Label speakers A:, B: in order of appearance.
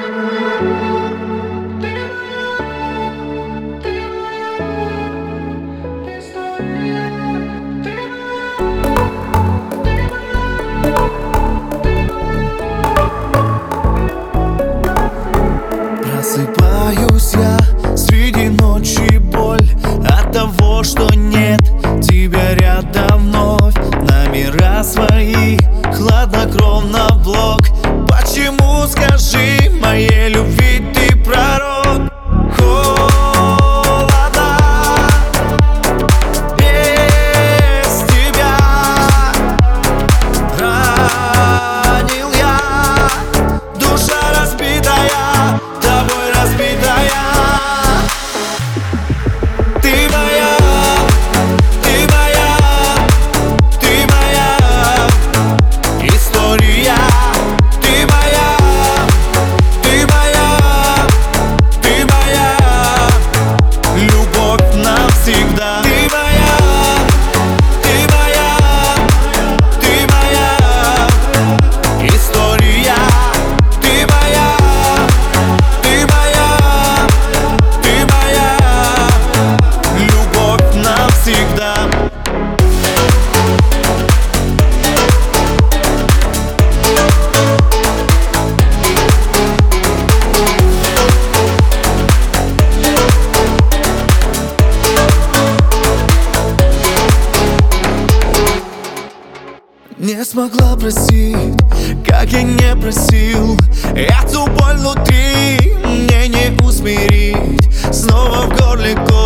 A: Просыпаюсь я среди ночи, боль от того, что нет тебя рядом вновь. Номера свои хладнокровно в блок. Почему, скажи, моей любви ты пророк? Холодно без тебя, ранил я, душа разбитая, тобой разбитая. Ты моя, ты моя, ты моя история. Ты моя, ты моя, ты моя любовь навсегда. Ты моя, ты моя, ты моя история. Ты моя, ты моя, ты моя любовь навсегда. Не смогла простить, как я не просил. Эту боль внутри мне не усмирить. Снова в горле